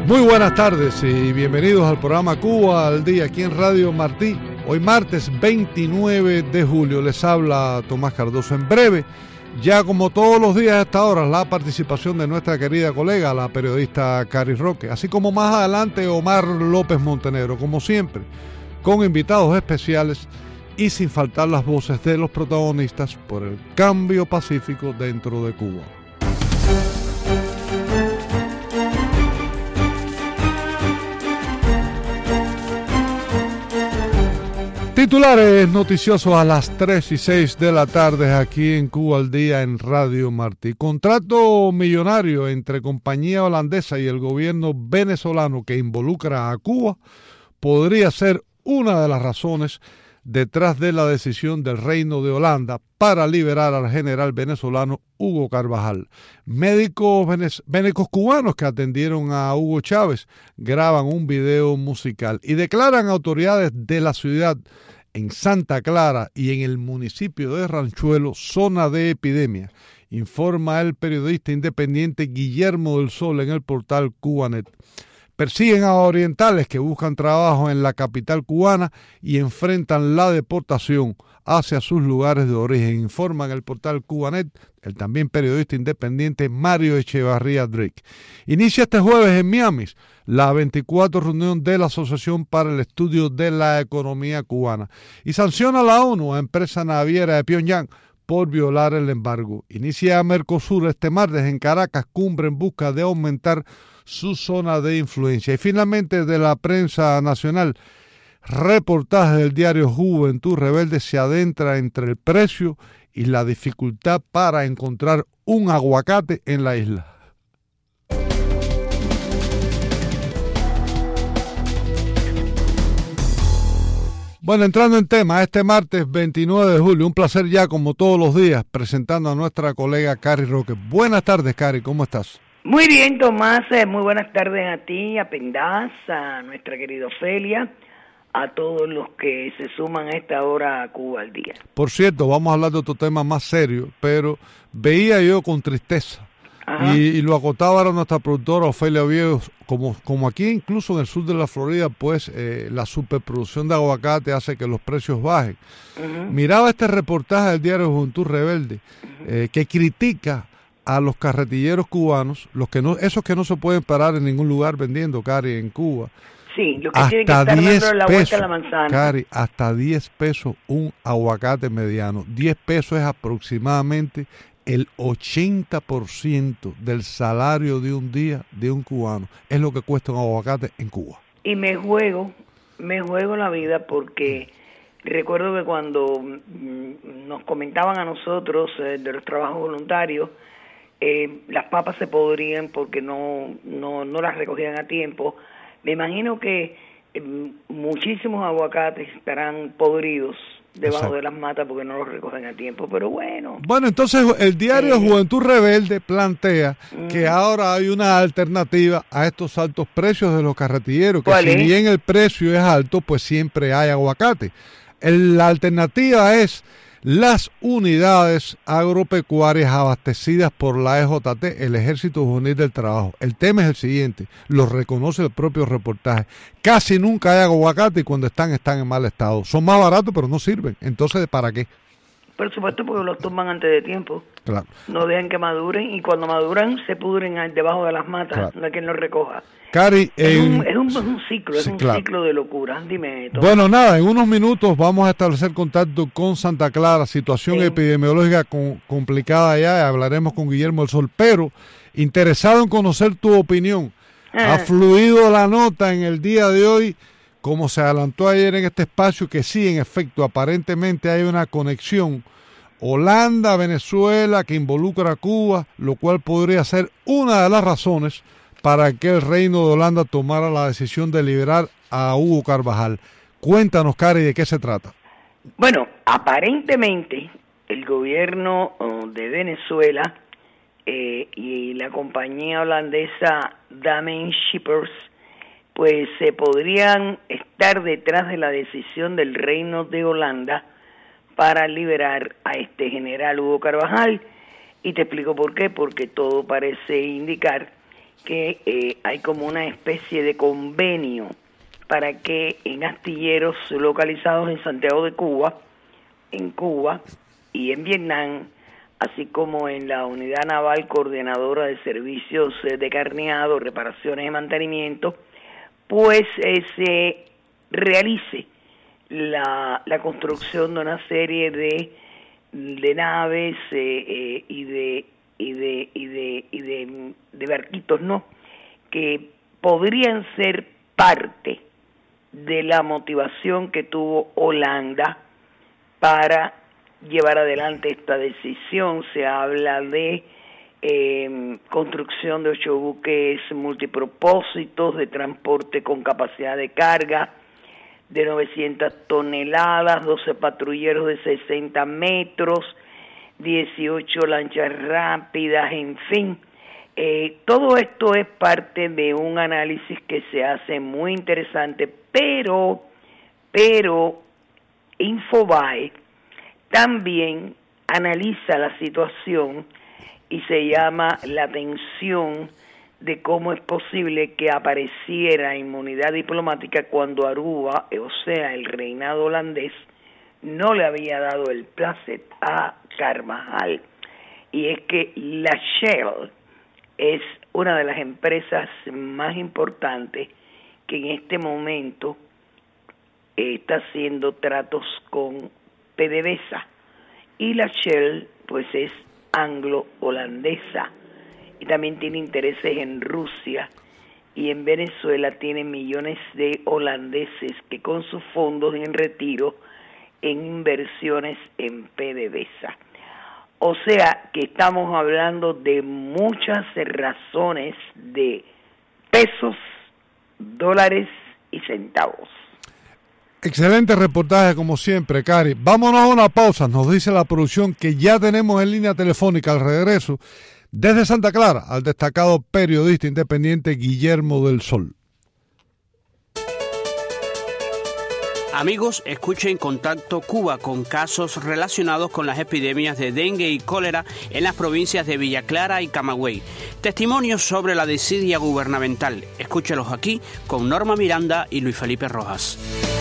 Muy buenas tardes y bienvenidos al programa Cuba al Día aquí en Radio Martí. Hoy martes 29 de julio les habla Tomás Cardoso. En breve, ya como todos los días a esta hora, la participación de nuestra querida colega, la periodista Cari Roque, así como más adelante Omar López Montenegro, como siempre, con invitados especiales y sin faltar las voces de los protagonistas por el cambio pacífico dentro de Cuba. Titulares noticiosos a las 3 y 6 de la tarde aquí en Cuba al Día en Radio Martí. Contrato millonario entre compañía holandesa y el gobierno venezolano que involucra a Cuba podría ser una de las razones detrás de la decisión del Reino de Holanda para liberar al general venezolano Hugo Carvajal. Médicos cubanos que atendieron a Hugo Chávez graban un video musical y declaran autoridades de la ciudad en Santa Clara y en el municipio de Ranchuelo zona de epidemia, informa el periodista independiente Guillermo del Sol en el portal Cubanet. Persiguen a orientales que buscan trabajo en la capital cubana y enfrentan la deportación hacia sus lugares de origen, informa en el portal Cubanet el también periodista independiente Mario Echevarría Drake. Inicia este jueves en Miami la 24 reunión de la Asociación para el Estudio de la Economía Cubana y sanciona a la ONU a empresa naviera de Pyongyang por violar el embargo. Inicia Mercosur este martes en Caracas, cumbre en busca de aumentar su zona de influencia. Y finalmente de la prensa nacional, reportaje del diario Juventud Rebelde se adentra entre el precio y la dificultad para encontrar un aguacate en la isla. Bueno, entrando en tema, este martes 29 de julio, un placer ya como todos los días, presentando a nuestra colega Cari Roque. Buenas tardes, Cari, ¿cómo estás? Muy bien, Tomás, muy buenas tardes a ti, a Pendaz, a nuestra querida Ofelia, a todos los que se suman a esta hora a Cuba al Día. Por cierto, vamos a hablar de otro tema más serio, pero veía yo con tristeza, y lo acotaba ahora nuestra productora Ofelia Viejos, como aquí incluso en el sur de la Florida, pues la superproducción de aguacate hace que los precios bajen. Miraba este reportaje del diario Juventud Rebelde, que critica a los carretilleros cubanos, esos que no se pueden parar en ningún lugar vendiendo, Cari, en Cuba. Sí, lo que tienen que estar dando la vuelta a la manzana. Cari, hasta 10 pesos un aguacate mediano. 10 pesos es aproximadamente el 80% del salario de un día de un cubano. Es lo que cuesta un aguacate en Cuba. Y me juego la vida porque recuerdo que cuando nos comentaban a nosotros de los trabajos voluntarios, las papas se podrían porque no las recogían a tiempo. Me imagino que muchísimos aguacates estarán podridos debajo de las matas porque no los recogen a tiempo, pero bueno. Bueno, entonces el diario Juventud Rebelde plantea que ahora hay una alternativa a estos altos precios de los carretilleros, que si bien el precio es alto, pues siempre hay aguacate. La alternativa es las unidades agropecuarias abastecidas por la EJT, el Ejército Juvenil del Trabajo. El tema es el siguiente, lo reconoce el propio reportaje. Casi nunca hay aguacate y cuando están en mal estado. Son más baratos pero no sirven. Entonces, ¿para qué? Por supuesto, porque los toman antes de tiempo. Claro. No dejan que maduren y cuando maduran se pudren debajo de las matas, claro. No hay quien los recoja. Cari, es un ciclo, es un ciclo de locura. Dime, Tomás. Bueno, nada, en unos minutos vamos a establecer contacto con Santa Clara, situación epidemiológica complicada allá, hablaremos con Guillermo del Sol, pero interesado en conocer tu opinión. Ha fluido la nota en el día de hoy, como se adelantó ayer en este espacio, que sí, en efecto, aparentemente hay una conexión Holanda-Venezuela que involucra a Cuba, lo cual podría ser una de las razones para que el Reino de Holanda tomara la decisión de liberar a Hugo Carvajal. Cuéntanos, Cari, ¿de qué se trata? Bueno, aparentemente el gobierno de Venezuela y la compañía holandesa Damen Shippers pues se podrían estar detrás de la decisión del Reino de Holanda para liberar a este general Hugo Carvajal, y te explico por qué, porque todo parece indicar que hay como una especie de convenio para que en astilleros localizados en Santiago de Cuba, en Cuba y en Vietnam, así como en la Unidad Naval Coordinadora de Servicios de Carneado, Reparaciones y Mantenimiento, pues se realice la construcción de una serie de naves y de barquitos, ¿no?, que podrían ser parte de la motivación que tuvo Holanda para llevar adelante esta decisión. Se habla de construcción de 8 buques multipropósitos de transporte con capacidad de carga de 900 toneladas, 12 patrulleros de 60 metros, 18 lanchas rápidas, en fin. Todo esto es parte de un análisis que se hace muy interesante, pero Infobae también analiza la situación y se llama la atención de cómo es posible que apareciera inmunidad diplomática cuando Aruba, o sea, el reinado holandés, no le había dado el plácet a Carvajal. Y es que la Shell es una de las empresas más importantes que en este momento está haciendo tratos con PDVSA, y la Shell pues es anglo-holandesa y también tiene intereses en Rusia, y en Venezuela tiene millones de holandeses que con sus fondos en retiro en inversiones en PDVSA. O sea que estamos hablando de muchas razones de pesos, dólares y centavos. Excelente reportaje como siempre, Cari. Vámonos a una pausa, nos dice la producción que ya tenemos en línea telefónica al regreso desde Santa Clara al destacado periodista independiente Guillermo del Sol. Amigos, escuchen Contacto Cuba con casos relacionados con las epidemias de dengue y cólera en las provincias de Villa Clara y Camagüey. Testimonios sobre la desidia gubernamental. Escúchelos aquí con Norma Miranda y Luis Felipe Rojas.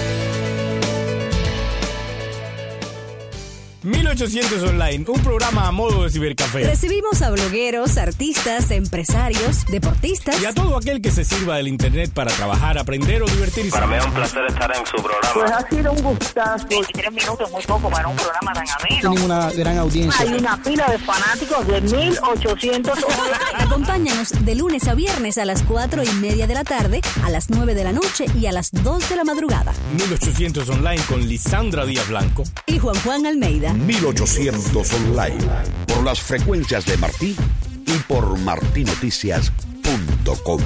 1800 Online, un programa a modo de cibercafé. Recibimos a blogueros, artistas, empresarios, deportistas y a todo aquel que se sirva del internet para trabajar, aprender o divertirse. Para mí es un placer estar en su programa. Pues ha sido un gustazo. 23 minutos, muy poco para un programa tan ameno. Tienen una gran audiencia. Hay una pila de fanáticos de 1800 Online. Acompáñanos de lunes a viernes a las 4:30 de la tarde, a las 9 de la noche y a las 2 de la madrugada. 1800 Online con Lisandra Díaz Blanco y Juan Almeida. 1800 Online, por las frecuencias de Martí y por martinoticias.com.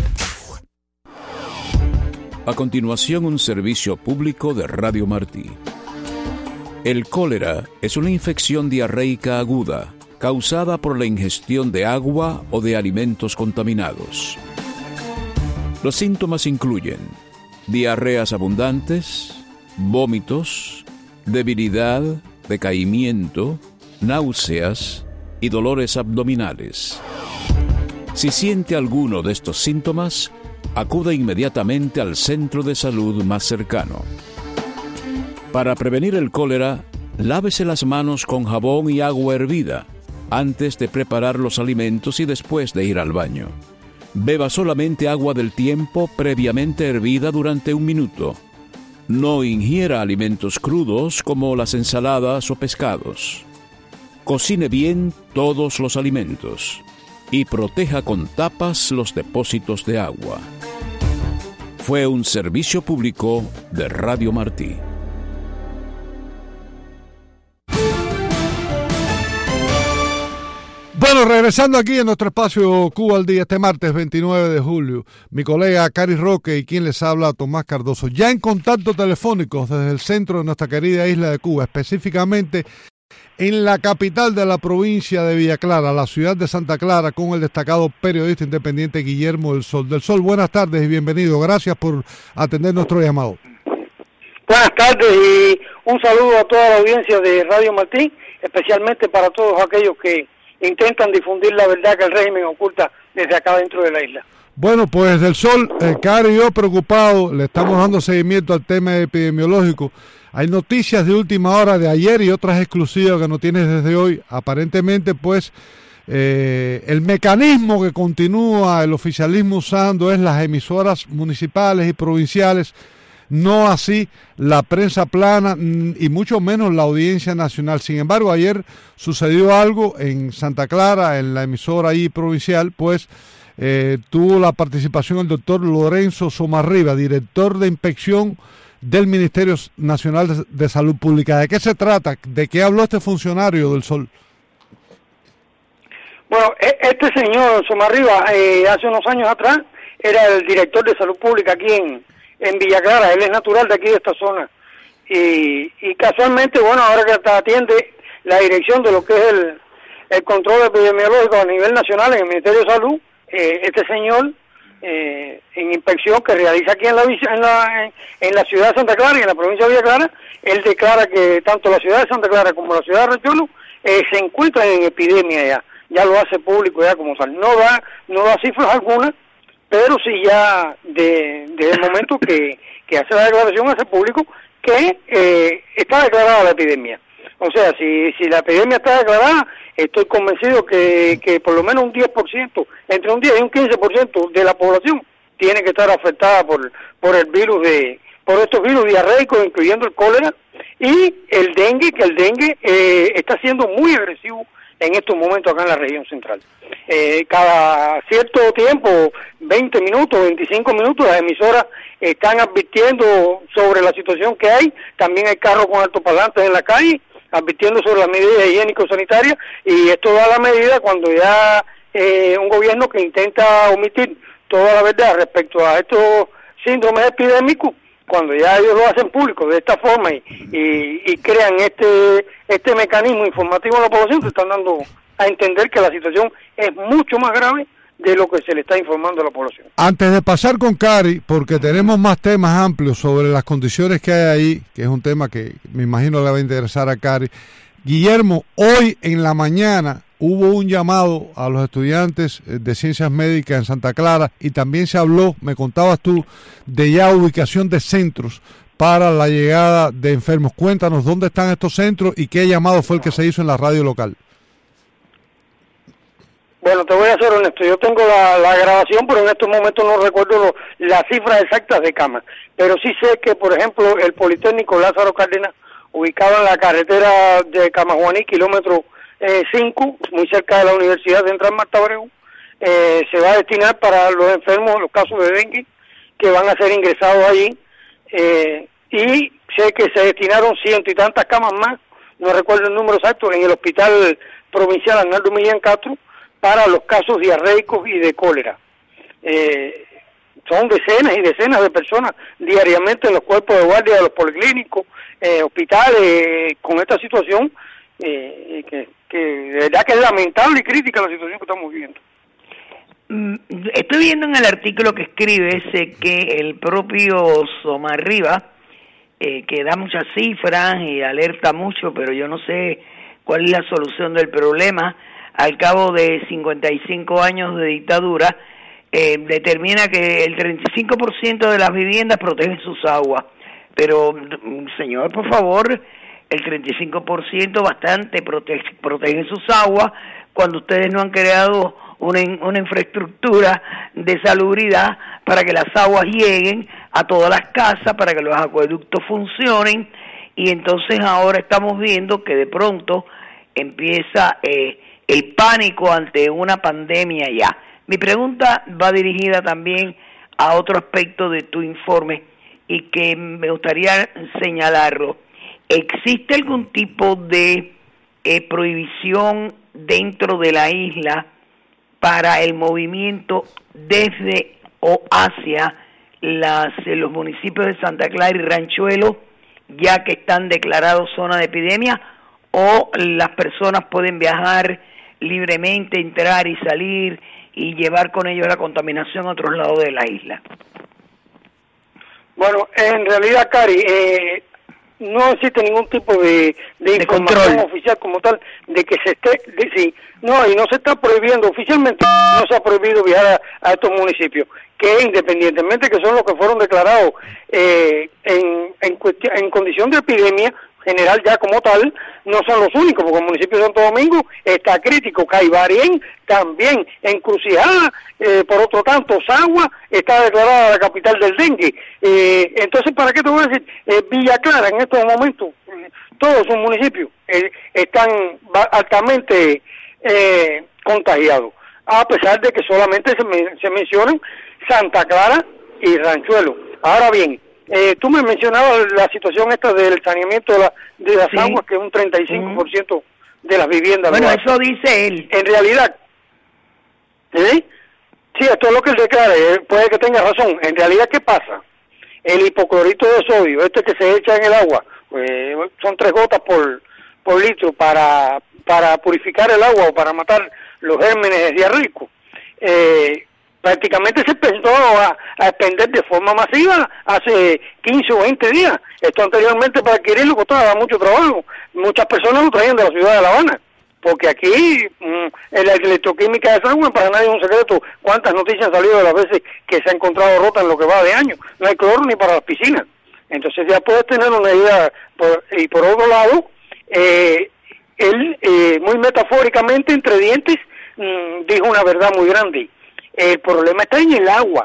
A continuación, un servicio público de Radio Martí. El cólera es una infección diarreica aguda causada por la ingestión de agua o de alimentos contaminados. Los síntomas incluyen diarreas abundantes, vómitos, debilidad, decaimiento, náuseas y dolores abdominales. Si siente alguno de estos síntomas, acuda inmediatamente al centro de salud más cercano. Para prevenir el cólera, lávese las manos con jabón y agua hervida antes de preparar los alimentos y después de ir al baño. Beba solamente agua del tiempo previamente hervida durante 1 minuto. No ingiera alimentos crudos como las ensaladas o pescados. Cocine bien todos los alimentos y proteja con tapas los depósitos de agua. Fue un servicio público de Radio Martí. Bueno, regresando aquí en nuestro espacio Cuba al Día, este martes 29 de julio, mi colega Cari Roque y quien les habla, Tomás Cardoso, ya en contacto telefónico desde el centro de nuestra querida isla de Cuba, específicamente en la capital de la provincia de Villa Clara, la ciudad de Santa Clara, con el destacado periodista independiente Guillermo del Sol. Del Sol, buenas tardes y bienvenido. Gracias por atender nuestro llamado. Buenas tardes y un saludo a toda la audiencia de Radio Martí, especialmente para todos aquellos que intentan difundir la verdad que el régimen oculta desde acá dentro de la isla. Bueno, pues del Sol, Cari y yo preocupados, le estamos dando seguimiento al tema epidemiológico. Hay noticias de última hora de ayer y otras exclusivas que no tienes desde hoy. Aparentemente, pues, el mecanismo que continúa el oficialismo usando es las emisoras municipales y provinciales, no así la prensa plana y mucho menos la audiencia nacional. Sin embargo, ayer sucedió algo en Santa Clara, en la emisora ahí provincial, pues tuvo la participación el doctor Lorenzo Somarriba, director de inspección del Ministerio Nacional de Salud Pública. ¿De qué se trata? ¿De qué habló este funcionario del Sol? Bueno, este señor Somarriba, hace unos años atrás, era el director de Salud Pública aquí en Villa Clara. Él es natural de aquí de esta zona. Y casualmente, bueno, ahora que atiende la dirección de lo que es el control epidemiológico a nivel nacional en el Ministerio de Salud, este señor, en inspección que realiza aquí en la ciudad de Santa Clara y en la provincia de Villa Clara, él declara que tanto la ciudad de Santa Clara como la ciudad de Arroyo se encuentran en epidemia ya lo hace público ya como tal. No da cifras algunas, pero sí ya desde el momento que hace la declaración hace público que está declarada la epidemia. O sea, si la epidemia está declarada, estoy convencido que por lo menos un 10%, entre un 10 y un 15% de la población tiene que estar afectada por estos virus diarreicos, incluyendo el cólera y el dengue, que el dengue está siendo muy agresivo en estos momentos acá en la región central. Cada cierto tiempo, 20 minutos, 25 minutos, las emisoras están advirtiendo sobre la situación que hay. También hay carros con altoparlantes en la calle, advirtiendo sobre las medidas higiénico-sanitarias, y esto da la medida cuando ya un gobierno que intenta omitir toda la verdad respecto a estos síndromes epidémicos, cuando ya ellos lo hacen público de esta forma y crean este mecanismo informativo a la población, se están dando a entender que la situación es mucho más grave de lo que se le está informando a la población. Antes de pasar con Cari, porque tenemos más temas amplios sobre las condiciones que hay ahí, que es un tema que me imagino le va a interesar a Cari. Guillermo, hoy en la mañana hubo un llamado a los estudiantes de ciencias médicas en Santa Clara y también se habló, me contabas tú, de ya ubicación de centros para la llegada de enfermos. Cuéntanos dónde están estos centros y qué llamado fue el que se hizo en la radio local. Bueno, te voy a ser honesto, yo tengo la grabación, pero en estos momentos no recuerdo las cifras exactas de camas. Pero sí sé que, por ejemplo, el Politécnico Lázaro Cárdenas, ubicado en la carretera de Camajuaní, kilómetro 5, muy cerca de la Universidad Central Marta Abreu, se va a destinar para los enfermos, los casos de dengue, que van a ser ingresados allí. Y sé que se destinaron 100 y tantas camas más, no recuerdo el número exacto, en el Hospital Provincial Arnaldo Millán Castro, para los casos diarreicos y de cólera. Son decenas y decenas de personas diariamente en los cuerpos de guardia de los policlínicos, hospitales, con esta situación, que de verdad que es lamentable y crítica la situación que estamos viviendo. Estoy viendo en el artículo que escribe que el propio Somarriba, que da muchas cifras y alerta mucho, pero yo no sé cuál es la solución del problema. Al cabo de 55 años de dictadura, determina que el 35% de las viviendas protegen sus aguas. Pero, señor, por favor, el 35% bastante protegen sus aguas cuando ustedes no han creado una infraestructura de salubridad para que las aguas lleguen a todas las casas, para que los acueductos funcionen, y entonces ahora estamos viendo que de pronto empieza el pánico ante una pandemia ya. Mi pregunta va dirigida también a otro aspecto de tu informe y que me gustaría señalarlo. ¿Existe algún tipo de prohibición dentro de la isla para el movimiento desde o hacia los municipios de Santa Clara y Ranchuelo, ya que están declarados zona de epidemia, o las personas pueden viajar libremente, entrar y salir y llevar con ellos la contaminación a otros lados de la isla? Bueno, en realidad, Cari, no existe ningún tipo de información control oficial como tal de que se esté, y no se está prohibiendo oficialmente, no se ha prohibido viajar a estos municipios, que independientemente que son los que fueron declarados en condición de epidemia general ya como tal, no son los únicos, porque el municipio de Santo Domingo está crítico, Caibarien también, Encrucijada, por otro tanto, Sagua está declarada la capital del dengue. Entonces, ¿para qué te voy a decir? Villa Clara en estos momentos, todos sus municipios están altamente contagiados, a pesar de que solamente se mencionan Santa Clara y Ranchuelo. Ahora bien, tú me mencionabas la situación esta del saneamiento de las aguas, que es un 35% de las viviendas. Bueno, eso dice él. En realidad, sí, esto es lo que él declara, puede que tenga razón. En realidad, ¿qué pasa? El hipoclorito de sodio, que se echa en el agua, son 3 gotas por litro para purificar el agua o para matar los gérmenes diarreicos. Prácticamente se empezó a expender de forma masiva hace 15 o 20 días. Esto anteriormente para adquirirlo costaba mucho trabajo. Muchas personas lo traían de la ciudad de La Habana, porque aquí la electroquímica de esa agua para nadie es un secreto. ¿Cuántas noticias han salido de las veces que se ha encontrado rota en lo que va de año? No hay cloro ni para las piscinas. Entonces ya puedes tener una idea. Y por otro lado, él muy metafóricamente, entre dientes, dijo una verdad muy grande. El problema está en el agua.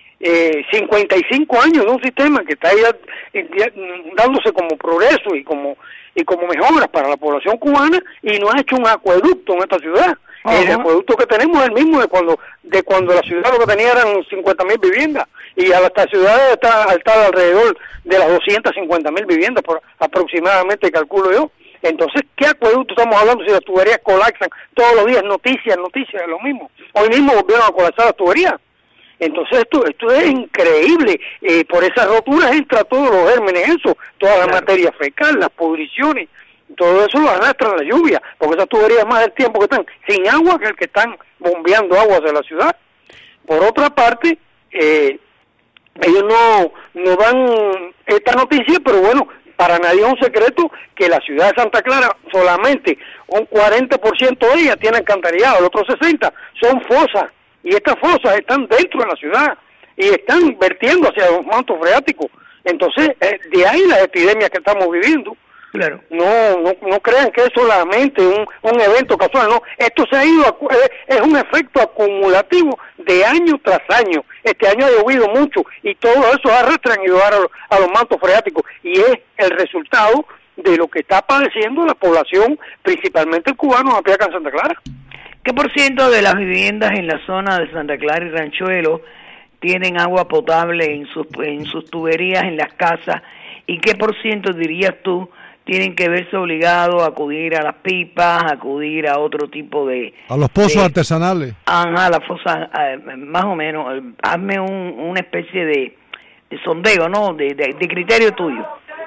55 años de un sistema que está ya dándose como progreso y como mejoras para la población cubana, y no ha hecho un acueducto en esta ciudad. El acueducto que tenemos es el mismo de cuando la ciudad lo que tenía eran 50.000 viviendas, y a esta ciudad está alrededor de las 250.000 viviendas aproximadamente, calculo yo. Entonces, ¿qué acueducto estamos hablando si las tuberías colapsan todos los días? Noticias, lo mismo. Hoy mismo volvieron a colapsar las tuberías. Entonces, esto es increíble. Por esas roturas entra todos los gérmenes, toda la materia fecal, las pudriciones, todo eso lo arrastra la lluvia, porque esas tuberías más del tiempo que están sin agua que el que están bombeando agua hacia la ciudad. Por otra parte, ellos no dan esta noticia, pero bueno, para nadie es un secreto que la ciudad de Santa Clara solamente un 40% de ellas tiene alcantarillado, el otro 60% son fosas, y estas fosas están dentro de la ciudad y están vertiendo hacia los mantos freáticos. Entonces, de ahí las epidemias que estamos viviendo. Claro. No crean que es solamente un evento casual, no. Esto se ha ido, es un efecto acumulativo de año tras año. Este año ha llovido mucho y todo eso arrastra y llevar a los mantos freáticos, y es el resultado de lo que está padeciendo la población, principalmente el cubano a pie acá en Santa Clara. ¿Qué por ciento de las viviendas en la zona de Santa Clara y Ranchuelo tienen agua potable en sus tuberías, en las casas? ¿Y qué por ciento dirías tú tienen que verse obligados a acudir a las pipas, a acudir a otro tipo de... A los pozos artesanales. Ajá, las fosas, más o menos. Hazme una especie de sondeo, ¿no? De criterio tuyo.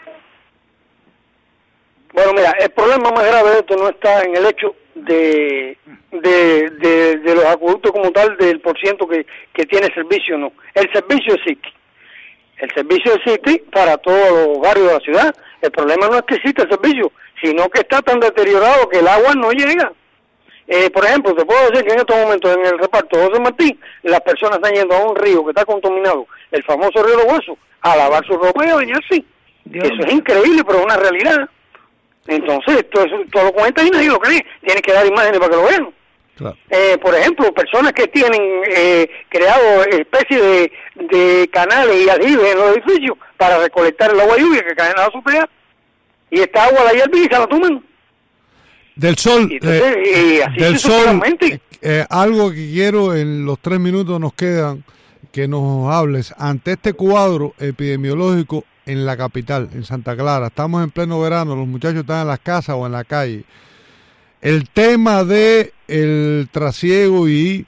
Bueno, mira, el problema más grave de esto no está en el hecho de los acueductos como tal, del porciento que tiene servicio, no. El servicio existe. El servicio existe para todos los barrios de la ciudad. El problema no es que exista el servicio, sino que está tan deteriorado que el agua no llega. Por ejemplo, te puedo decir que en estos momentos en el reparto José Martín, las personas están yendo a un río que está contaminado, el famoso río Los Huesos, a lavar su ropa y a bañarse. Eso es increíble, pero es una realidad. Entonces, todo lo cuenta y nadie lo cree. Tienes que dar imágenes para que lo vean. Claro. Por ejemplo, personas que tienen creado especies de canales y aljibes en los edificios para recolectar el agua lluvia que cae en la azotea, y esta agua la hierven y se la toman. Del sol, así del sol, algo que quiero en los 3 minutos nos quedan, que nos hables ante este cuadro epidemiológico en la capital, en Santa Clara. Estamos en pleno verano, los muchachos están en las casas o en la calle. El tema de el trasiego y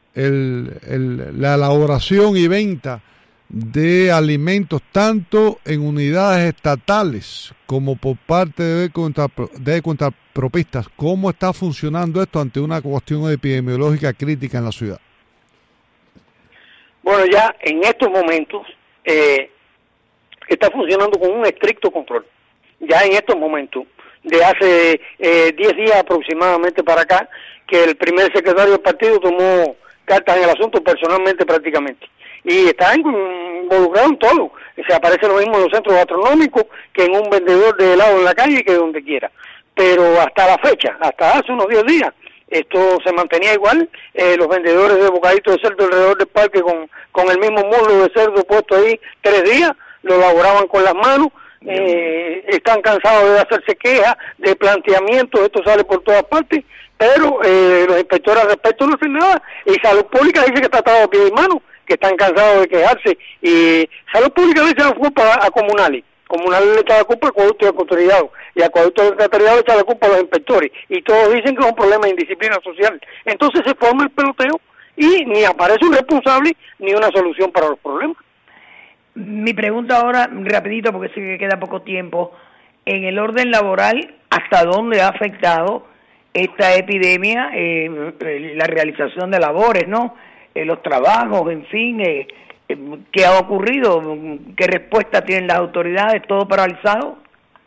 la elaboración y venta de alimentos tanto en unidades estatales como por parte de contrapropistas. ¿Cómo está funcionando esto ante una cuestión epidemiológica crítica en la ciudad? Bueno, ya en estos momentos está funcionando con un estricto control. ya en estos momentos, de hace 10 días aproximadamente para acá, que el primer secretario del partido tomó cartas en el asunto personalmente prácticamente. Y está involucrado en todo. Se aparece lo mismo en los centros gastronómicos que en un vendedor de helado en la calle, que donde quiera. Pero hasta la fecha, hasta hace unos 10 días, esto se mantenía igual. Los vendedores de bocaditos de cerdo alrededor del parque con el mismo muslo de cerdo puesto ahí 3 días, lo elaboraban con las manos. Están cansados de hacerse quejas, de planteamientos, esto sale por todas partes, pero los inspectores al respecto no hacen nada, y Salud Pública dice que está atado a pie y mano, que están cansados de quejarse, y Salud Pública le echa la culpa a Comunales le echa la culpa a Acueducto y Alcantarillado, y Acueducto y Alcantarillado le echa la culpa a los inspectores, y todos dicen que es un problema de indisciplina social. Entonces se forma el peloteo, y ni aparece un responsable, ni una solución para los problemas. Mi pregunta ahora, rapidito, porque sé que queda poco tiempo, en el orden laboral, ¿hasta dónde ha afectado esta epidemia la realización de labores, ¿no? Los trabajos, en fin, ¿qué ha ocurrido? ¿Qué respuesta tienen las autoridades? ¿Todo paralizado?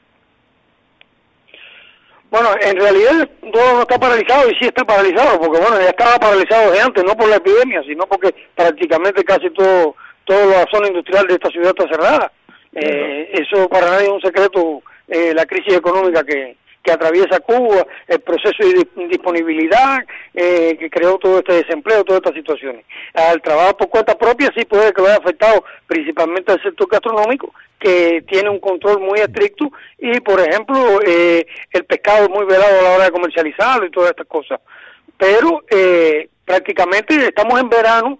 Bueno, en realidad todo no está paralizado, y sí está paralizado, porque bueno, ya estaba paralizado de antes, no por la epidemia, sino porque prácticamente casi toda la zona industrial de esta ciudad está cerrada. Eso para nadie es un secreto, la crisis económica que atraviesa Cuba, el proceso de indisponibilidad que creó todo este desempleo, todas estas situaciones. Al trabajo por cuenta propia sí puede que lo haya afectado principalmente al sector gastronómico, que tiene un control muy estricto, y por ejemplo el pescado es muy velado a la hora de comercializarlo y todas estas cosas. Pero prácticamente estamos en verano.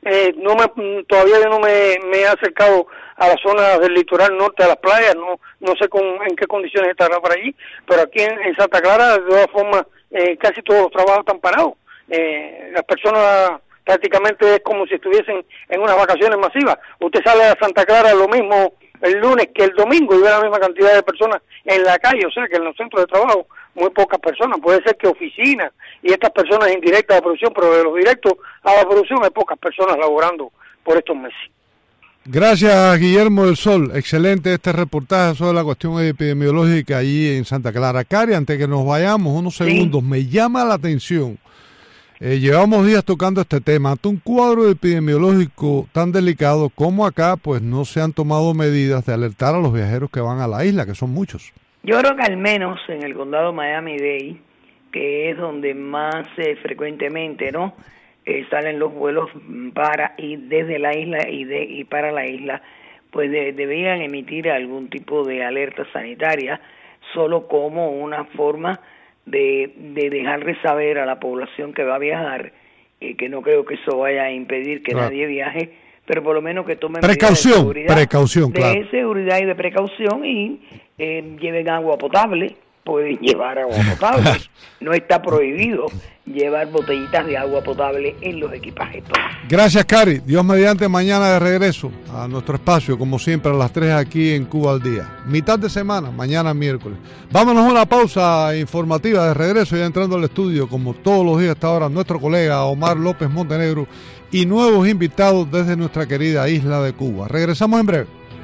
Todavía yo no me he acercado a la zona del litoral norte, a las playas, no sé en qué condiciones estará por allí, pero aquí en Santa Clara, de todas formas, casi todos los trabajos están parados. Las personas prácticamente es como si estuviesen en unas vacaciones masivas. Usted sale a Santa Clara lo mismo el lunes que el domingo y ve la misma cantidad de personas en la calle, o sea que en los centros de trabajo muy pocas personas. Puede ser que oficinas y estas personas indirectas de producción, pero de los directos a la producción hay pocas personas laborando por estos meses. Gracias, Guillermo del Sol. Excelente este reportaje sobre la cuestión epidemiológica allí en Santa Clara. Cari, antes que nos vayamos unos segundos, me llama la atención. Llevamos días tocando este tema. Ante un cuadro epidemiológico tan delicado como acá, pues no se han tomado medidas de alertar a los viajeros que van a la isla, que son muchos. Yo creo que al menos en el condado Miami-Dade, que es donde más frecuentemente, ¿no?, salen los vuelos para y desde la isla y para la isla, pues deberían emitir algún tipo de alerta sanitaria, solo como una forma de dejarle saber a la población que va a viajar, que no creo que eso vaya a impedir que nadie viaje, pero por lo menos que tomen precaución de seguridad y de precaución, y lleven agua potable. Pueden llevar agua potable, no está prohibido llevar botellitas de agua potable en los equipajes. Gracias, Cari. Dios mediante, mañana de regreso a nuestro espacio, como siempre, a las 3 aquí en Cuba al Día. Mitad de semana, mañana miércoles. Vámonos a una pausa informativa de regreso, ya entrando al estudio, como todos los días hasta ahora, nuestro colega Omar López Montenegro y nuevos invitados desde nuestra querida isla de Cuba. Regresamos en breve.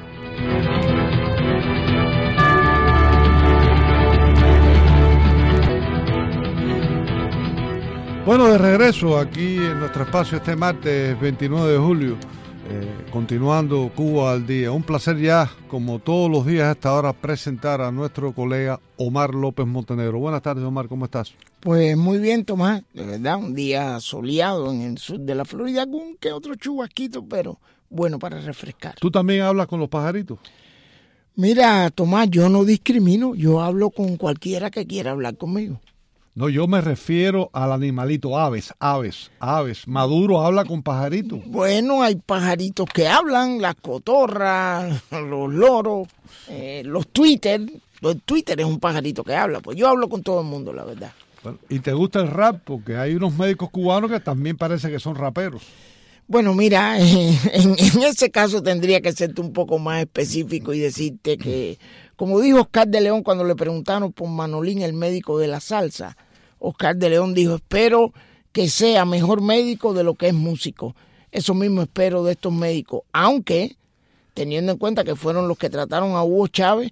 Bueno, de regreso aquí en nuestro espacio este martes 29 de julio, continuando Cuba al Día. Un placer ya, como todos los días a esta hora, presentar a nuestro colega Omar López Montenegro. Buenas tardes, Omar, ¿cómo estás? Pues muy bien, Tomás, de verdad, un día soleado en el sur de la Florida, algún que otro chubasquito, pero bueno para refrescar. ¿Tú también hablas con los pajaritos? Mira, Tomás, yo no discrimino, yo hablo con cualquiera que quiera hablar conmigo. No, yo me refiero al animalito, aves. Maduro habla con pajaritos. Bueno, hay pajaritos que hablan, las cotorras, los loros, los Twitter. El Twitter es un pajarito que habla, pues yo hablo con todo el mundo, la verdad. Bueno, ¿y te gusta el rap? Porque hay unos médicos cubanos que también parece que son raperos. Bueno, mira, en ese caso tendría que serte un poco más específico y decirte que, como dijo Oscar de León cuando le preguntaron por Manolín, el médico de la salsa, Oscar de León dijo, espero que sea mejor médico de lo que es músico. Eso mismo espero de estos médicos, aunque, teniendo en cuenta que fueron los que trataron a Hugo Chávez,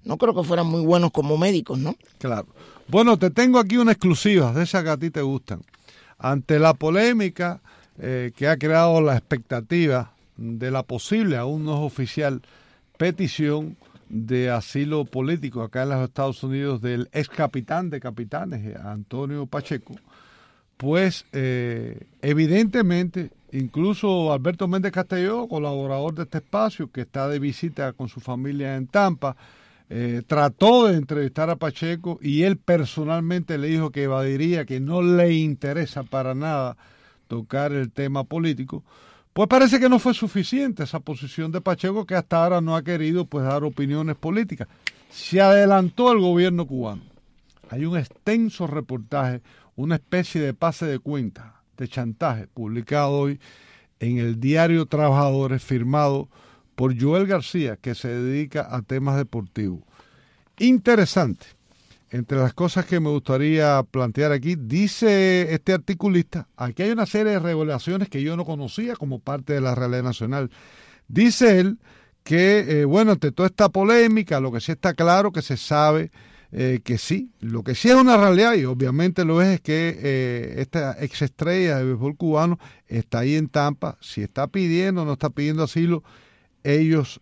no creo que fueran muy buenos como médicos, ¿no? Claro. Bueno, te tengo aquí una exclusiva de esas que a ti te gustan. Ante la polémica que ha creado la expectativa de la posible, aún no es oficial, petición de asilo político acá en los Estados Unidos del ex capitán de capitanes, Antonio Pacheco, pues evidentemente, incluso Alberto Méndez Castelló, colaborador de este espacio, que está de visita con su familia en Tampa, trató de entrevistar a Pacheco y él personalmente le dijo que evadiría, que no le interesa para nada tocar el tema político. Pues parece que no fue suficiente esa posición de Pacheco, que hasta ahora no ha querido pues dar opiniones políticas. Se adelantó el gobierno cubano. Hay un extenso reportaje, una especie de pase de cuentas, de chantaje, publicado hoy en el diario Trabajadores, firmado por Joel García, que se dedica a temas deportivos. Interesante. Entre las cosas que me gustaría plantear aquí, dice este articulista, aquí hay una serie de revelaciones que yo no conocía como parte de la realidad nacional. Dice él que, bueno, ante toda esta polémica, lo que sí está claro, que se sabe que sí, lo que sí es una realidad, y obviamente lo es que esta exestrella de béisbol cubano está ahí en Tampa. Si está pidiendo o no está pidiendo asilo, ellos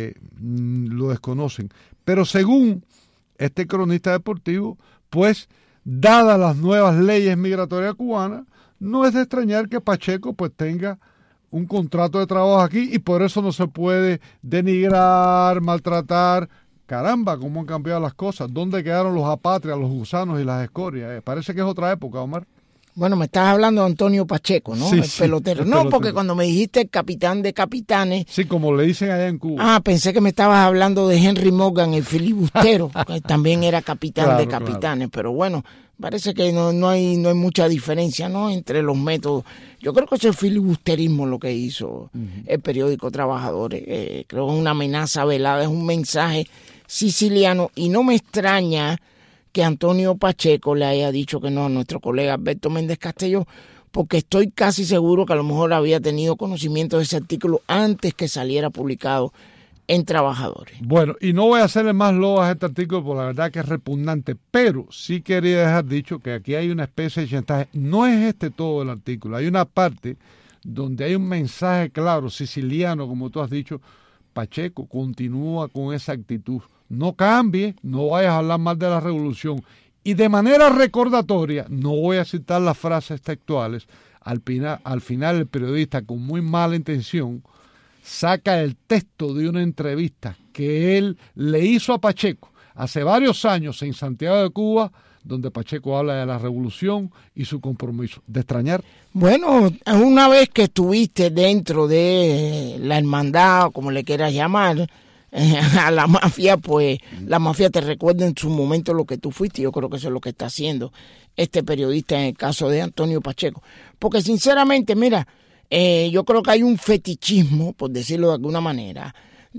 lo desconocen. Pero según este cronista deportivo, pues, dadas las nuevas leyes migratorias cubanas, no es de extrañar que Pacheco pues tenga un contrato de trabajo aquí y por eso no se puede denigrar, maltratar. Caramba, cómo han cambiado las cosas. ¿Dónde quedaron los apátridas, los gusanos y las escorias? Parece que es otra época, Omar. Bueno, me estás hablando de Antonio Pacheco, ¿no? Sí, el sí, pelotero. el No, pelotero. porque cuando me dijiste el capitán de capitanes... Sí, como le dicen allá en Cuba. Ah, pensé que me estabas hablando de Henry Morgan, el filibustero, que también era capitán Claro, de capitanes. Pero bueno, parece que no hay mucha diferencia, ¿no?, entre los métodos. Yo creo que ese filibusterismo lo que hizo el periódico Trabajadores. Creo que es una amenaza velada, es un mensaje siciliano, y no me extraña que Antonio Pacheco le haya dicho que no a nuestro colega Alberto Méndez Castelló, porque estoy casi seguro que a lo mejor había tenido conocimiento de ese artículo antes que saliera publicado en Trabajadores. Bueno, y no voy a hacerle más loas a este artículo, porque la verdad que es repugnante, pero sí quería dejar dicho que aquí hay una especie de chantaje. No es este todo el artículo, hay una parte donde hay un mensaje claro, siciliano, como tú has dicho. Pacheco, continúa con esa actitud. No cambie, no vayas a hablar más de la revolución. Y de manera recordatoria, no voy a citar las frases textuales, al final el periodista, con muy mala intención, saca el texto de una entrevista que él le hizo a Pacheco hace varios años en Santiago de Cuba, donde Pacheco habla de la revolución y su compromiso. ¿De extrañar? Bueno, una vez que estuviste dentro de la hermandad, o como le quieras llamar, a la mafia, pues la mafia te recuerda en su momento lo que tú fuiste. Yo creo que eso es lo que está haciendo este periodista en el caso de Antonio Pacheco. Porque sinceramente, mira, yo creo que hay un fetichismo, por decirlo de alguna manera,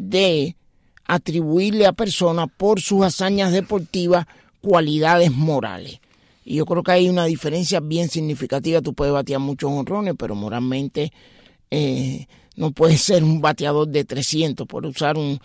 de atribuirle a personas por sus hazañas deportivas cualidades morales. Y yo creo que hay una diferencia bien significativa. Tú puedes batear muchos jonrones, pero moralmente no puedes ser un bateador de 300, por usar un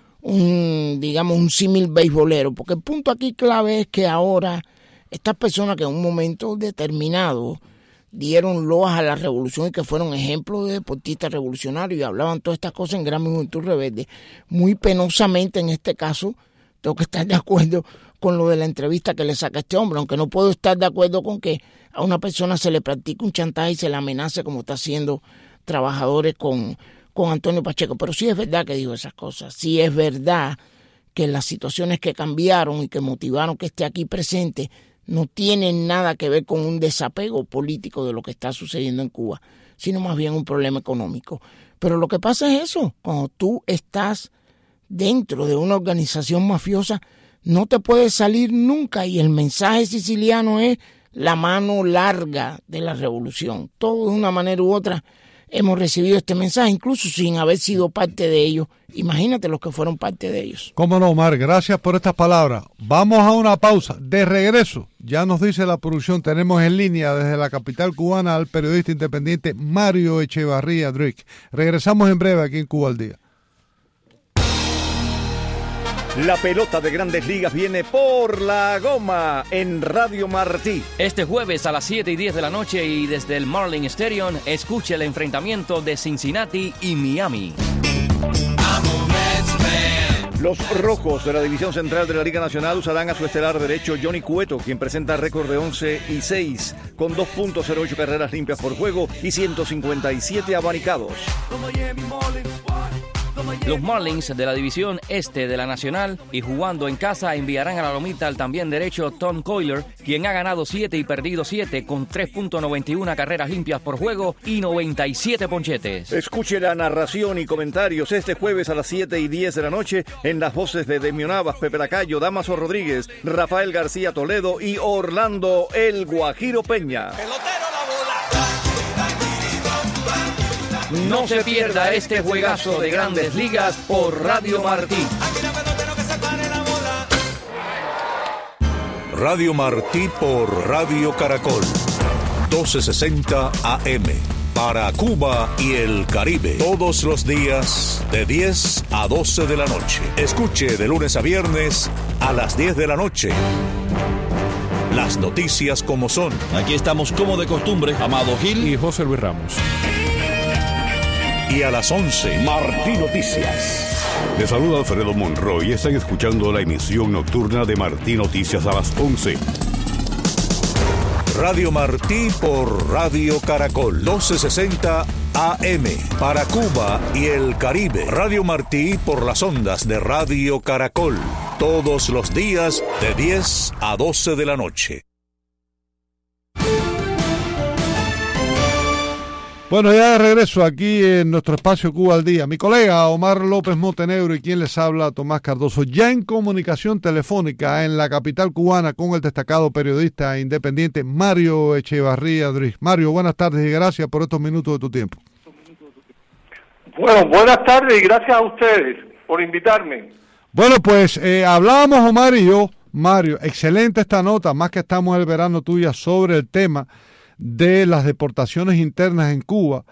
símil beisbolero. Porque el punto aquí clave es que ahora estas personas que en un momento determinado dieron loas a la revolución y que fueron ejemplos de deportistas revolucionarios y hablaban todas estas cosas en Gran Juventud Rebelde, muy penosamente en este caso tengo que estar de acuerdo con lo de la entrevista que le saca este hombre, aunque no puedo estar de acuerdo con que a una persona se le practique un chantaje y se le amenace como está haciendo Trabajadores con Antonio Pacheco. Pero sí es verdad que dijo esas cosas, sí es verdad que las situaciones que cambiaron y que motivaron que esté aquí presente no tienen nada que ver con un desapego político de lo que está sucediendo en Cuba, sino más bien un problema económico. Pero lo que pasa es eso, cuando tú estás dentro de una organización mafiosa, no te puedes salir nunca, y el mensaje siciliano es la mano larga de la revolución. Todos de una manera u otra hemos recibido este mensaje, incluso sin haber sido parte de ellos. Imagínate los que fueron parte de ellos. Cómo no, Omar, gracias por estas palabras. Vamos a una pausa. De regreso, ya nos dice la producción, tenemos en línea desde la capital cubana al periodista independiente Mario Echevarría Drake. Regresamos en breve aquí en Cuba al Día. La pelota de Grandes Ligas viene por la goma en Radio Martí. Este jueves a las 7:10 de la noche y desde el Marlin Stadium, escuche el enfrentamiento de Cincinnati y Miami. Los rojos de la División Central de la Liga Nacional usarán a su estelar derecho Johnny Cueto, quien presenta récord de 11-6, con 2.08 carreras limpias por juego y 157 abanicados. Los Marlins de la División Este de la Nacional y jugando en casa enviarán a la lomita al también derecho Tom Coyle, quien ha ganado 7 y perdido 7 con 3.91 carreras limpias por juego y 97 ponchetes. Escuche la narración y comentarios este jueves a las 7:10 de la noche en las voces de Demio Navas, Pepe Lacayo, Damaso Rodríguez, Rafael García Toledo y Orlando El Guajiro Peña. No se pierda este juegazo de Grandes Ligas por Radio Martí. Radio Martí por Radio Caracol. 1260 AM. Para Cuba y el Caribe. Todos los días de 10 a 12 de la noche. Escuche de lunes a viernes a las 10 de la noche. Las noticias como son. Aquí estamos como de costumbre, Amado Gil y José Luis Ramos. Y a las 11, Martí Noticias. Les saluda Alfredo Monroy y están escuchando la emisión nocturna de Martí Noticias a las 11. Radio Martí por Radio Caracol. 1260 AM. Para Cuba y el Caribe. Radio Martí por las ondas de Radio Caracol. Todos los días de 10 a 12 de la noche. Bueno, ya de regreso aquí en nuestro espacio Cuba al Día. Mi colega Omar López Montenegro y quien les habla, Tomás Cardoso, ya en comunicación telefónica en la capital cubana con el destacado periodista independiente Mario Echevarría Adriz. Mario, buenas tardes y gracias por estos minutos de tu tiempo. Bueno, buenas tardes y gracias a ustedes por invitarme. Bueno, pues hablábamos Omar y yo, Mario, excelente esta nota, más que estamos en el verano tuya, sobre el tema de las deportaciones internas en Cuba,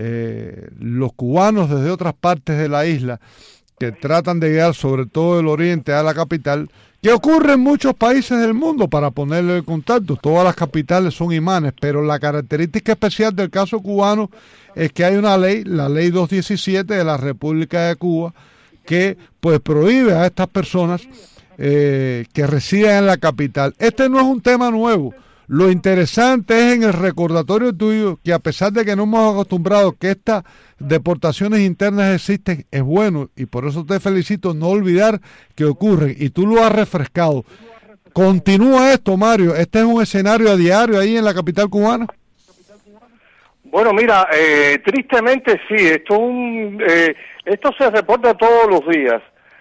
los cubanos desde otras partes de la isla que tratan de llegar sobre todo del oriente a la capital, que ocurre en muchos países del mundo, para ponerle el contacto. Todas las capitales son imanes, pero la característica especial del caso cubano es que hay una ley, la ley 217 de la República de Cuba, que pues prohíbe a estas personas que residen en la capital. Este no es un tema nuevo. Lo interesante es en el recordatorio tuyo que, a pesar de que no hemos acostumbrado que estas deportaciones internas existen, es bueno, y por eso te felicito, no olvidar que ocurren, y tú lo has refrescado. Continúa esto, Mario. Este es un escenario a diario ahí en la capital cubana. Bueno, mira, tristemente sí, esto se reporta todos los días.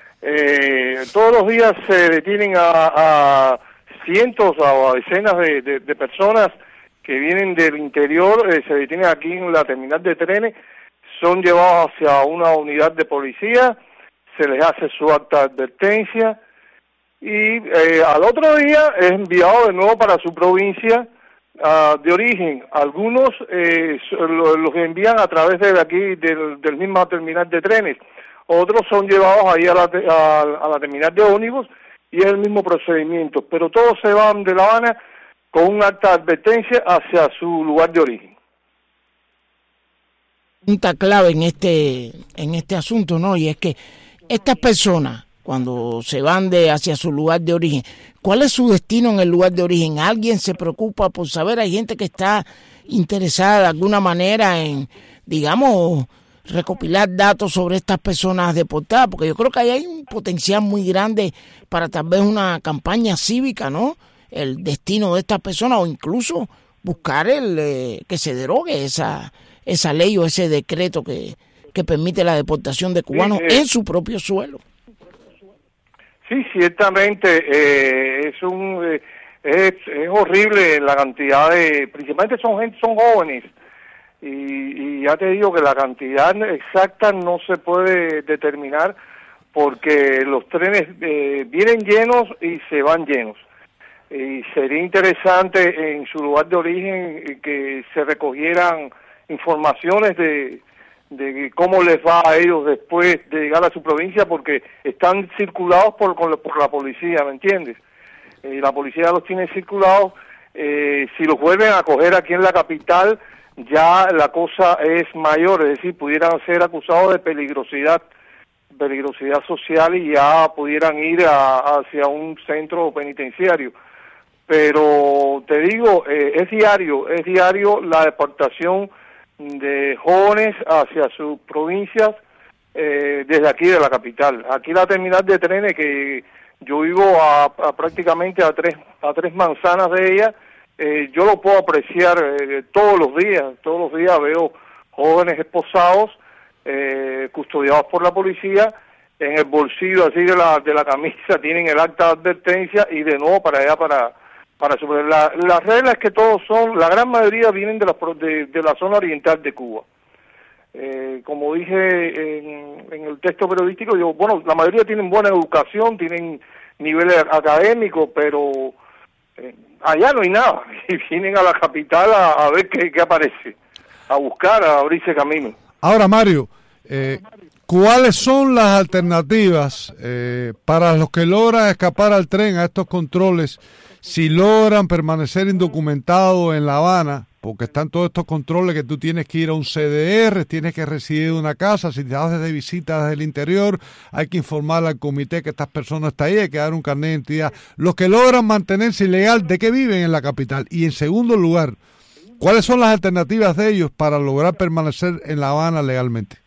Todos los días se detienen a cientos o decenas de personas que vienen del interior, se detienen aquí en la terminal de trenes, son llevados hacia una unidad de policía, se les hace su acta de advertencia y al otro día es enviado de nuevo para su provincia de origen. Algunos los envían a través de aquí del mismo terminal de trenes, otros son llevados ahí a la terminal de ómnibus, y es el mismo procedimiento, pero todos se van de La Habana con un acta de advertencia hacia su lugar de origen. Punta clave en este asunto, ¿no? Y es que estas personas, cuando se van hacia su lugar de origen, ¿cuál es su destino en el lugar de origen? ¿Alguien se preocupa por saber? Hay gente que está interesada de alguna manera en, digamos, recopilar datos sobre estas personas deportadas, porque yo creo que ahí hay un potencial muy grande para tal vez una campaña cívica, ¿no? El destino de estas personas, o incluso buscar que se derogue esa ley o ese decreto que permite la deportación de cubanos en su propio suelo. Sí, ciertamente es horrible la cantidad principalmente son jóvenes. Y ya te digo que la cantidad exacta no se puede determinar porque los trenes vienen llenos y se van llenos. Y sería interesante en su lugar de origen que se recogieran informaciones de de cómo les va a ellos después de llegar a su provincia, porque están circulados por la policía, ¿me entiendes? La policía los tiene circulados. Si los vuelven a coger aquí en la capital, ya la cosa es mayor, es decir, pudieran ser acusados de peligrosidad social y ya pudieran ir hacia un centro penitenciario. Pero te digo, es diario la deportación de jóvenes hacia sus provincias desde aquí de la capital. Aquí la terminal de trenes, que yo vivo prácticamente a tres manzanas de ella, yo lo puedo apreciar todos los días veo jóvenes esposados, custodiados por la policía, en el bolsillo así de la camisa tienen el acta de advertencia y de nuevo para allá para subir. Las reglas que todos son, la gran mayoría vienen de la zona oriental de Cuba. Como dije en el texto periodístico, la mayoría tienen buena educación, tienen niveles académicos, pero allá no hay nada, y vienen a la capital a ver qué aparece, a buscar, a abrirse camino. Ahora, Mario, ¿cuáles son las alternativas para los que logran escapar al tren, a estos controles, si logran permanecer indocumentados en La Habana? Porque están todos estos controles que tú tienes que ir a un CDR, tienes que residir en una casa, si te vas de visita desde el interior, hay que informar al comité que estas personas están ahí, hay que dar un carnet de identidad. Los que logran mantenerse ilegal, ¿de qué viven en la capital? Y en segundo lugar, ¿cuáles son las alternativas de ellos para lograr permanecer en La Habana legalmente?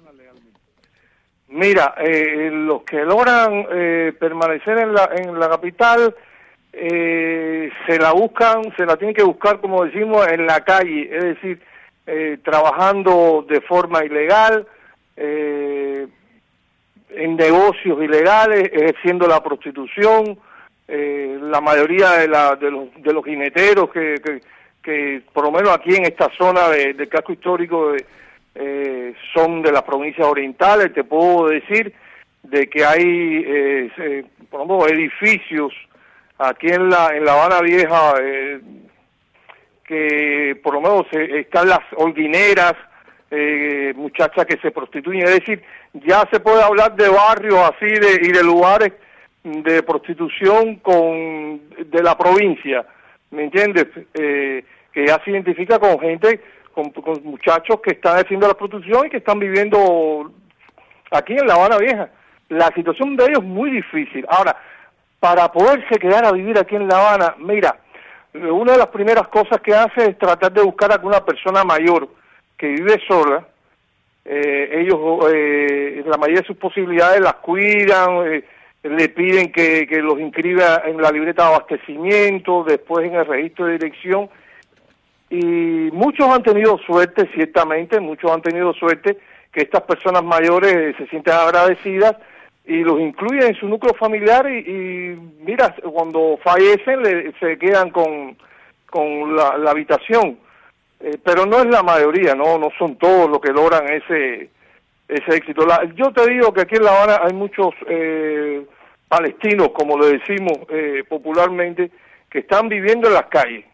Mira, los que logran permanecer en la capital, se la tienen que buscar, como decimos, en la calle, es decir, trabajando de forma ilegal, en negocios ilegales, ejerciendo la prostitución. La mayoría de los jineteros que por lo menos aquí en esta zona del casco histórico son de las provincias orientales. Te puedo decir de que hay por ejemplo, edificios aquí en la Habana Vieja, que por lo menos están las holguineras, muchachas que se prostituyen, es decir, ya se puede hablar de barrios así y de lugares de prostitución de la provincia, ¿me entiendes? Que ya se identifica con gente, con muchachos que están haciendo la prostitución y que están viviendo aquí en la Habana Vieja. La situación de ellos es muy difícil. Ahora, para poderse quedar a vivir aquí en La Habana, mira, una de las primeras cosas que hace es tratar de buscar a alguna persona mayor que vive sola. Ellos, la mayoría de sus posibilidades las cuidan, le piden que los inscriba en la libreta de abastecimiento, después en el registro de dirección, y muchos han tenido suerte, ciertamente, que estas personas mayores se sienten agradecidas y los incluyen en su núcleo familiar y mira, cuando fallecen se quedan con la habitación, pero no es la mayoría, no son todos los que logran ese éxito. Yo te digo que aquí en La Habana hay muchos palestinos, como le decimos popularmente, que están viviendo en las calles,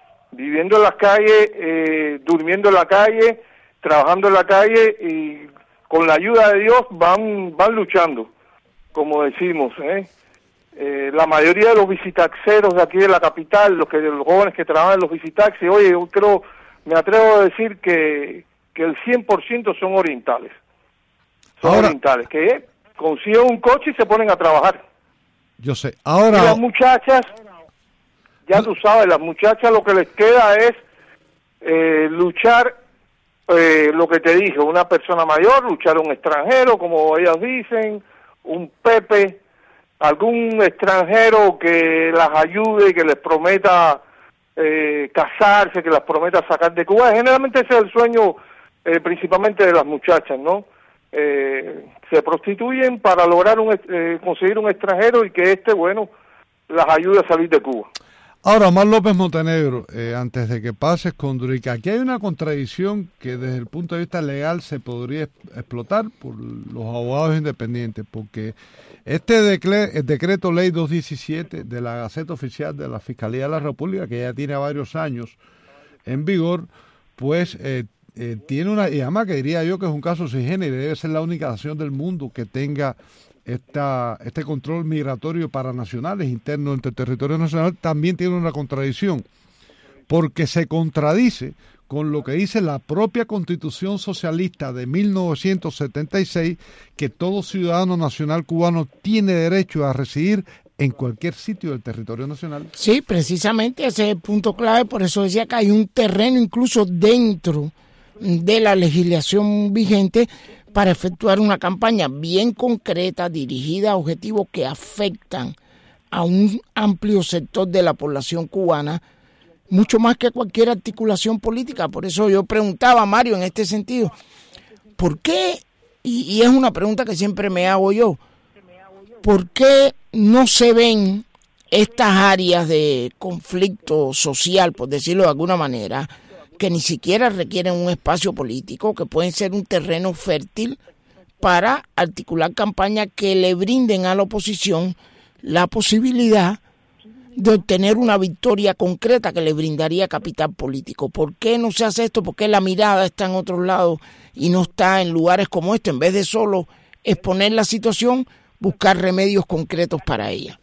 durmiendo en la calle, trabajando en la calle, y con la ayuda de Dios van luchando, como decimos, la mayoría de los visitaxeros de aquí de la capital, los jóvenes que trabajan en los visitaxis, oye, yo me atrevo a decir que el 100% son orientales. Orientales, que consiguen un coche y se ponen a trabajar. Yo sé. Ahora, y las muchachas, ya tú sabes, las muchachas lo que les queda es luchar, lo que te dije, una persona mayor, luchar a un extranjero, como ellas dicen, un Pepe, algún extranjero que las ayude, que les prometa casarse, que las prometa sacar de Cuba. Generalmente ese es el sueño principalmente de las muchachas, ¿no? Se prostituyen para lograr conseguir un extranjero y que las ayude a salir de Cuba. Ahora, Omar López Montenegro, antes de que pases con Durica, aquí hay una contradicción que desde el punto de vista legal se podría explotar por los abogados independientes, porque el decreto ley 217 de la Gaceta Oficial de la Fiscalía de la República, que ya tiene varios años en vigor, pues tiene una, y además que diría yo que es un caso sui generis, debe ser la única nación del mundo que tenga este control migratorio para nacionales internos entre territorios nacionales. También tiene una contradicción, porque se contradice con lo que dice la propia Constitución Socialista de 1976, que todo ciudadano nacional cubano tiene derecho a residir en cualquier sitio del territorio nacional. Sí, precisamente ese es el punto clave, por eso decía que hay un terreno incluso dentro de la legislación vigente para efectuar una campaña bien concreta, dirigida a objetivos que afectan a un amplio sector de la población cubana, mucho más que cualquier articulación política. Por eso yo preguntaba a Mario en este sentido, ¿por qué? Y es una pregunta que siempre me hago yo, ¿por qué no se ven estas áreas de conflicto social, por decirlo de alguna manera, que ni siquiera requieren un espacio político, que pueden ser un terreno fértil para articular campañas que le brinden a la oposición la posibilidad de obtener una victoria concreta que le brindaría capital político? ¿Por qué no se hace esto? ¿Por qué la mirada está en otros lados y no está en lugares como este? En vez de solo exponer la situación, buscar remedios concretos para ella.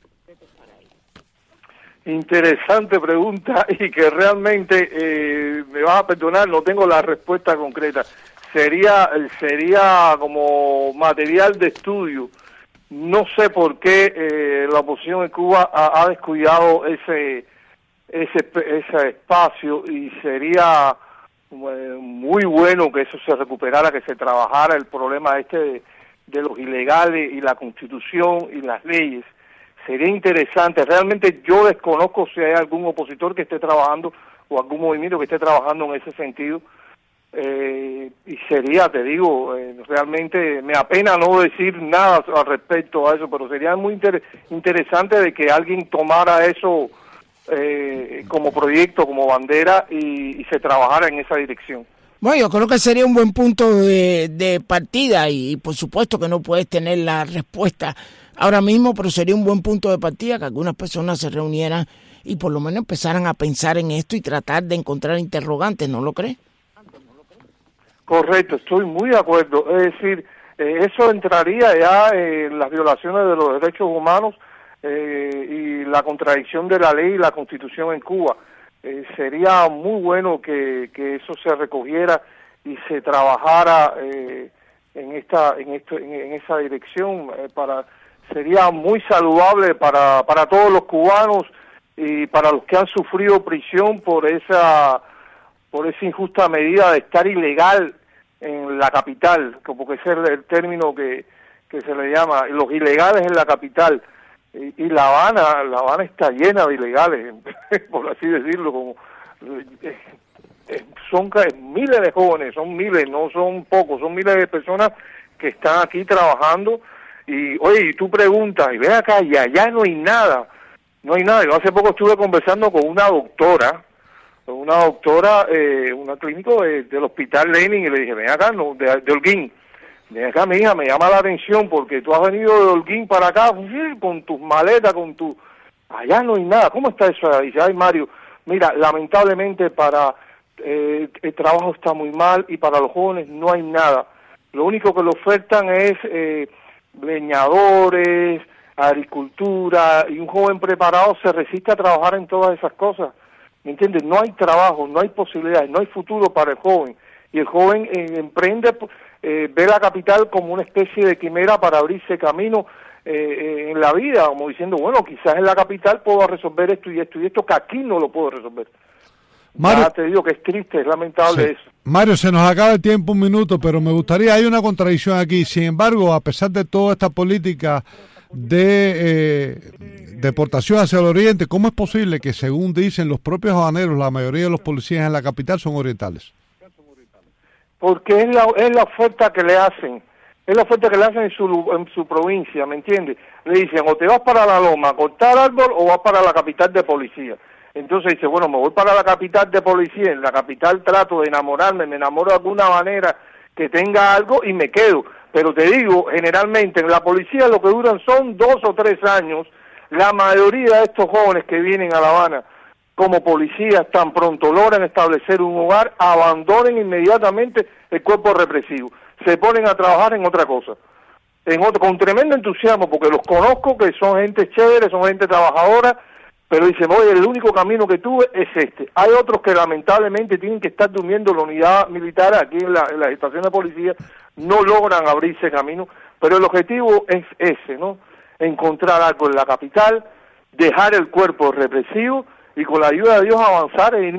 Interesante pregunta, y que realmente, me vas a perdonar, no tengo la respuesta concreta. Sería como material de estudio. No sé por qué la oposición en Cuba ha descuidado ese espacio, y sería muy bueno que eso se recuperara, que se trabajara el problema de los ilegales y la Constitución y las leyes. Sería interesante. Realmente yo desconozco si hay algún opositor que esté trabajando o algún movimiento que esté trabajando en ese sentido. Y sería, te digo, realmente me apena no decir nada al respecto a eso, pero sería muy interesante de que alguien tomara eso como proyecto, como bandera, y se trabajara en esa dirección. Bueno, yo creo que sería un buen punto de partida, y por supuesto que no puedes tener la respuesta ahora mismo, pero sería un buen punto de partida que algunas personas se reunieran y por lo menos empezaran a pensar en esto y tratar de encontrar interrogantes, ¿no lo crees? Correcto, estoy muy de acuerdo. Es decir, eso entraría ya en las violaciones de los derechos humanos y la contradicción de la ley y la Constitución en Cuba. Sería muy bueno que eso se recogiera y se trabajara en esa dirección. Sería muy saludable para todos los cubanos y para los que han sufrido prisión por esa injusta medida de estar ilegal en la capital, porque ese es el término que se le llama, los ilegales en la capital. Y La Habana está llena de ilegales, por así decirlo, son miles de jóvenes, son miles, no son pocos, son miles de personas que están aquí trabajando. Y oye, y tú preguntas, y ven acá, y allá no hay nada. Yo hace poco estuve conversando con una doctora, una clínico del Hospital Lenin, y le dije, ven acá, no, de Holguín. Ven acá, mi hija, me llama la atención porque tú has venido de Holguín para acá con tus maletas, allá no hay nada. ¿Cómo está eso? Y dice, ay, Mario, mira, lamentablemente el trabajo está muy mal y para los jóvenes no hay nada. Lo único que le ofertan es leñadores, agricultura, y un joven preparado se resiste a trabajar en todas esas cosas. ¿Me entiendes? No hay trabajo, no hay posibilidades, no hay futuro para el joven. Y el joven emprende, ve la capital como una especie de quimera para abrirse camino en la vida, como diciendo, bueno, quizás en la capital puedo resolver esto y esto y esto, que aquí no lo puedo resolver. Mario, ya te digo que es triste, es lamentable eso. Mario, se nos acaba el tiempo, un minuto, pero me gustaría, hay una contradicción aquí. Sin embargo, a pesar de toda esta política de deportación hacia el oriente, ¿cómo es posible que, según dicen los propios habaneros, la mayoría de los policías en la capital son orientales? Porque es la oferta que le hacen, en su provincia, ¿me entiendes? Le dicen, o te vas para la loma a cortar árbol o vas para la capital de policía. Entonces dice, bueno, me voy para la capital de policía, en la capital trato de enamorarme, me enamoro de alguna manera que tenga algo y me quedo. Pero te digo, generalmente en la policía lo que duran son 2 o 3 años, la mayoría de estos jóvenes que vienen a La Habana como policías, tan pronto logran establecer un hogar, abandonen inmediatamente el cuerpo represivo, se ponen a trabajar en otra cosa, con tremendo entusiasmo, porque los conozco, que son gente chévere, son gente trabajadora, pero dicen, oye, el único camino que tuve es este. Hay otros que lamentablemente tienen que estar durmiendo en la unidad militar, aquí en la estación de policía, no logran abrirse camino, pero el objetivo es ese, ¿no? Encontrar algo en la capital, dejar el cuerpo represivo y con la ayuda de Dios avanzar e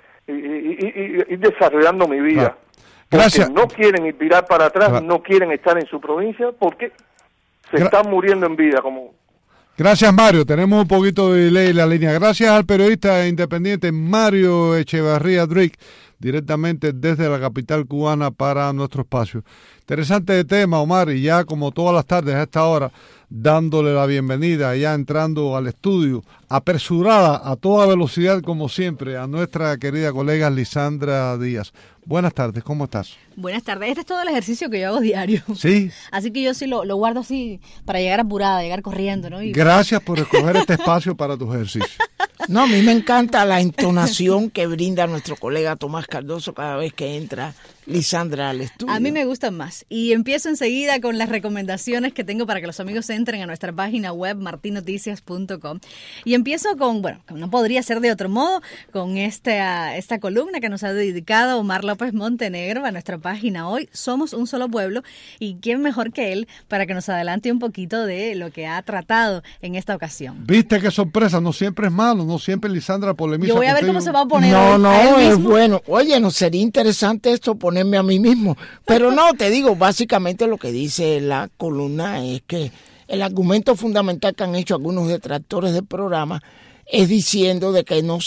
ir desarrollando mi vida. Gracias. Porque no quieren ir virar para atrás, no quieren estar en su provincia porque se están muriendo en vida. Gracias, Mario. Tenemos un poquito de delay en la línea. Gracias al periodista independiente Mario Echevarría Drake, directamente desde la capital cubana para nuestro espacio. Interesante tema, Omar, y ya como todas las tardes a esta hora, dándole la bienvenida, ya entrando al estudio, apresurada a toda velocidad como siempre, a nuestra querida colega Lisandra Díaz. Buenas tardes, ¿cómo estás? Buenas tardes, este es todo el ejercicio que yo hago diario. Sí. Así que yo sí lo guardo así para llegar apurada, llegar corriendo, ¿no? Gracias por escoger este espacio para tus ejercicios. No, a mí me encanta la entonación que brinda nuestro colega Tomás Cardoso cada vez que entra Lisandra al estudio. A mí me gustan más. Y empiezo enseguida con las recomendaciones que tengo para que los amigos entren a nuestra página web martinoticias.com. Y empiezo con, bueno, no podría ser de otro modo, con esta columna que nos ha dedicado Omar López Montenegro a nuestra página hoy. Somos un solo pueblo, y quién mejor que él para que nos adelante un poquito de lo que ha tratado en esta ocasión. ¿Viste qué sorpresa? No siempre es malo, no siempre Lisandra polemiza. Yo voy a ver cómo se va a poner. No, es bueno. Oye, no sería interesante esto, ponerme a mí mismo. Pero no, te digo, básicamente lo que dice la columna es que el argumento fundamental que han hecho algunos detractores del programa es diciendo de que no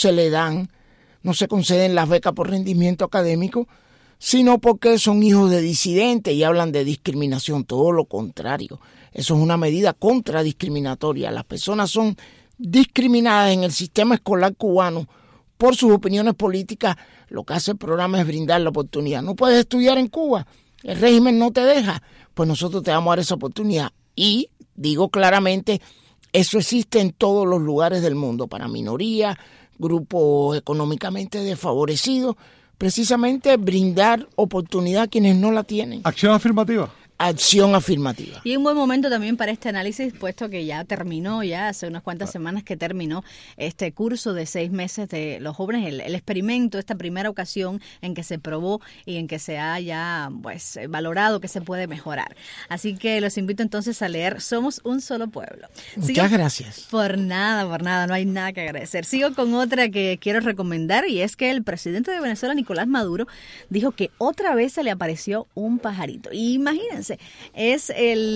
se conceden las becas por rendimiento académico, sino porque son hijos de disidentes y hablan de discriminación. Todo lo contrario. Eso es una medida contradiscriminatoria. Las personas son discriminadas en el sistema escolar cubano por sus opiniones políticas. Lo que hace el programa es brindar la oportunidad. No puedes estudiar en Cuba, el régimen no te deja, pues nosotros te vamos a dar esa oportunidad. Y digo claramente, eso existe en todos los lugares del mundo, para minorías, grupos económicamente desfavorecidos, precisamente brindar oportunidad a quienes no la tienen. Acción afirmativa. Acción afirmativa. Y un buen momento también para este análisis, puesto que ya terminó, ya hace unas cuantas semanas que terminó este curso de 6 meses de los jóvenes, el experimento, esta primera ocasión en que se probó y en que se ha ya valorado que se puede mejorar. Así que los invito entonces a leer Somos un solo pueblo. Muchas gracias. Por nada, no hay nada que agradecer. Sigo con otra que quiero recomendar, y es que el presidente de Venezuela, Nicolás Maduro, dijo que otra vez se le apareció un pajarito. Y imagínense, es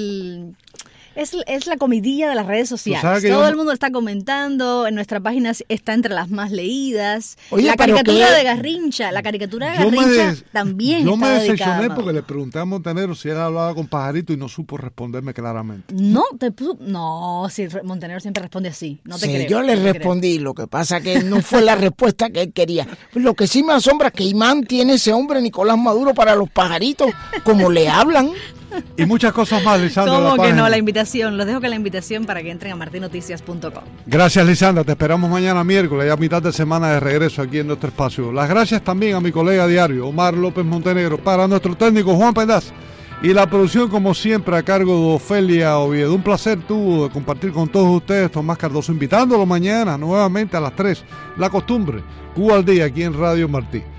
la comidilla de las redes sociales. Todo el mundo está comentando, en nuestra página está entre las más leídas. Oye, la caricatura de Garrincha, también yo está me dedicada decepcioné porque le pregunté a Montenegro si él hablaba con pajarito y no supo responderme claramente. Si Montenegro siempre responde así, no te creo. Yo le respondí, lo que pasa que no fue la respuesta que él quería. Lo que sí me asombra es que imán tiene ese hombre Nicolás Maduro para los pajaritos, como le hablan. Y muchas cosas más, Lisandra. ¿Cómo que no? La invitación, los dejo con la invitación para que entren a martinoticias.com. Gracias, Lisandra, te esperamos mañana miércoles, ya a mitad de semana de regreso aquí en nuestro espacio. Las gracias también a mi colega diario, Omar López Montenegro, para nuestro técnico Juan Pendaz, y la producción como siempre a cargo de Ofelia Oviedo. Un placer tuvo de compartir con todos ustedes, Tomás Cardoso, invitándolo mañana nuevamente a las 3, la costumbre, Cuba al Día, aquí en Radio Martí.